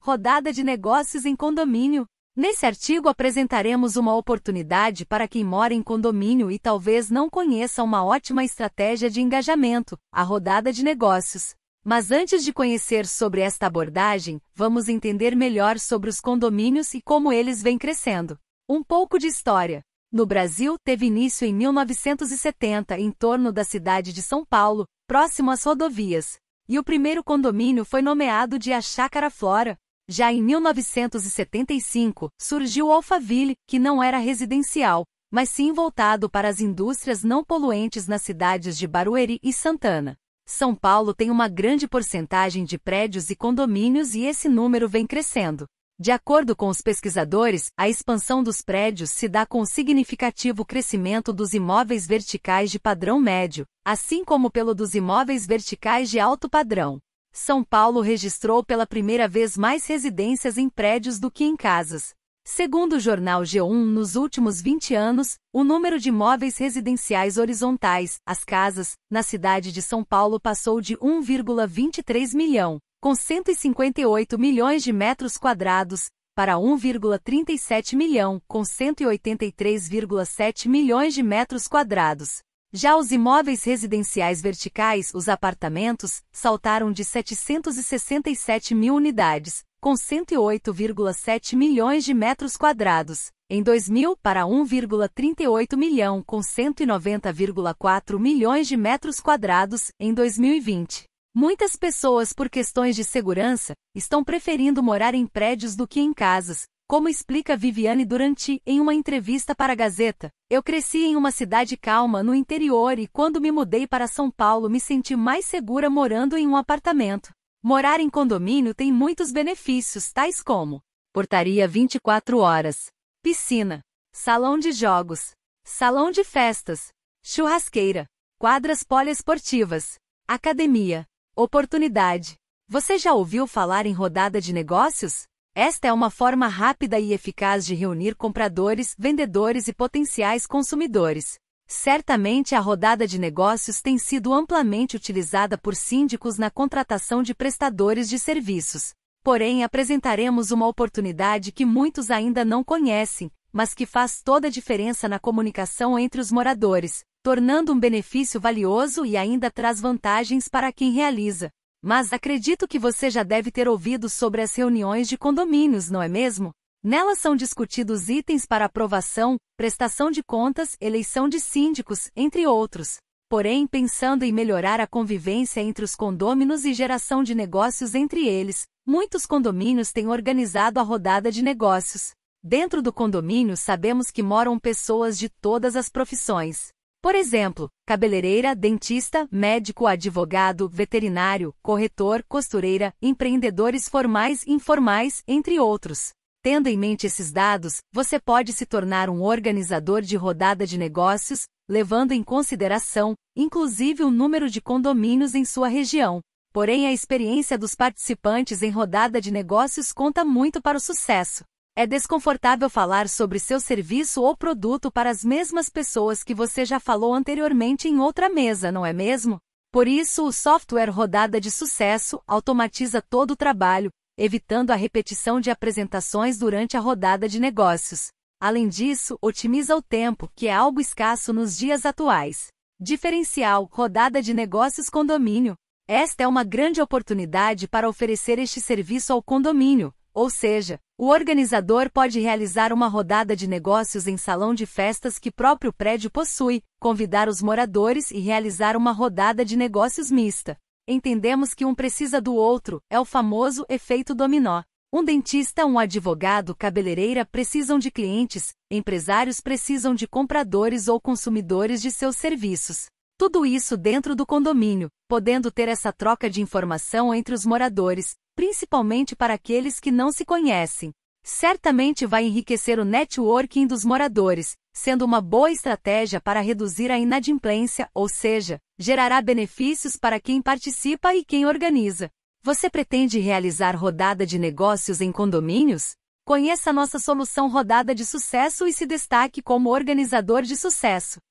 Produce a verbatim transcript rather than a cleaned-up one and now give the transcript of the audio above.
Rodada de negócios em condomínio. Nesse artigo apresentaremos uma oportunidade para quem mora em condomínio e talvez não conheça uma ótima estratégia de engajamento, a rodada de negócios. Mas antes de conhecer sobre esta abordagem, vamos entender melhor sobre os condomínios e como eles vêm crescendo. Um pouco de história. No Brasil, teve início em mil novecentos e setenta em torno da cidade de São Paulo, próximo às rodovias. E o primeiro condomínio foi nomeado de A Chácara Flora. Já em mil novecentos e setenta e cinco, surgiu o Alphaville, que não era residencial, mas sim voltado para as indústrias não poluentes nas cidades de Barueri e Santana. São Paulo tem uma grande porcentagem de prédios e condomínios e esse número vem crescendo. De acordo com os pesquisadores, a expansão dos prédios se dá com o significativo crescimento dos imóveis verticais de padrão médio, assim como pelo dos imóveis verticais de alto padrão. São Paulo registrou pela primeira vez mais residências em prédios do que em casas. Segundo o jornal G um, nos últimos vinte anos, o número de imóveis residenciais horizontais, as casas, na cidade de São Paulo passou de um vírgula vinte e três milhão, com cento e cinquenta e oito milhões de metros quadrados, para um vírgula trinta e sete milhão, com cento e oitenta e três vírgula sete milhões de metros quadrados. Já os imóveis residenciais verticais, os apartamentos, saltaram de setecentos e sessenta e sete mil unidades, com cento e oito vírgula sete milhões de metros quadrados, em dois mil, para um vírgula trinta e oito milhão, com cento e noventa vírgula quatro milhões de metros quadrados, em dois mil e vinte. Muitas pessoas, por questões de segurança, estão preferindo morar em prédios do que em casas, como explica Viviane Duranti em uma entrevista para a Gazeta. Eu cresci em uma cidade calma no interior e quando me mudei para São Paulo me senti mais segura morando em um apartamento. Morar em condomínio tem muitos benefícios, tais como portaria vinte e quatro horas, piscina, salão de jogos, salão de festas, churrasqueira, quadras poliesportivas, academia, oportunidade. Você já ouviu falar em rodada de negócios? Esta é uma forma rápida e eficaz de reunir compradores, vendedores e potenciais consumidores. Certamente a rodada de negócios tem sido amplamente utilizada por síndicos na contratação de prestadores de serviços. Porém, apresentaremos uma oportunidade que muitos ainda não conhecem, mas que faz toda a diferença na comunicação entre os moradores, tornando um benefício valioso e ainda traz vantagens para quem realiza. Mas acredito que você já deve ter ouvido sobre as reuniões de condomínios, não é mesmo? Nelas são discutidos itens para aprovação, prestação de contas, eleição de síndicos, entre outros. Porém, pensando em melhorar a convivência entre os condôminos e geração de negócios entre eles, muitos condomínios têm organizado a rodada de negócios. Dentro do condomínio sabemos que moram pessoas de todas as profissões. Por exemplo, cabeleireira, dentista, médico, advogado, veterinário, corretor, costureira, empreendedores formais e informais, entre outros. Tendo em mente esses dados, você pode se tornar um organizador de rodada de negócios, levando em consideração, inclusive, o número de condomínios em sua região. Porém, a experiência dos participantes em rodada de negócios conta muito para o sucesso. É desconfortável falar sobre seu serviço ou produto para as mesmas pessoas que você já falou anteriormente em outra mesa, não é mesmo? Por isso, o software Rodada de Sucesso automatiza todo o trabalho, evitando a repetição de apresentações durante a rodada de negócios. Além disso, otimiza o tempo, que é algo escasso nos dias atuais. Diferencial: Rodada de Negócios Condomínio. Esta é uma grande oportunidade para oferecer este serviço ao condomínio. Ou seja, o organizador pode realizar uma rodada de negócios em salão de festas que próprio prédio possui, convidar os moradores e realizar uma rodada de negócios mista. Entendemos que um precisa do outro, é o famoso efeito dominó. Um dentista, um advogado, cabeleireira precisam de clientes, empresários precisam de compradores ou consumidores de seus serviços. Tudo isso dentro do condomínio, podendo ter essa troca de informação entre os moradores, principalmente para aqueles que não se conhecem. Certamente vai enriquecer o networking dos moradores, sendo uma boa estratégia para reduzir a inadimplência, ou seja, gerará benefícios para quem participa e quem organiza. Você pretende realizar rodada de negócios em condomínios? Conheça nossa solução Rodada de Sucesso e se destaque como organizador de sucesso.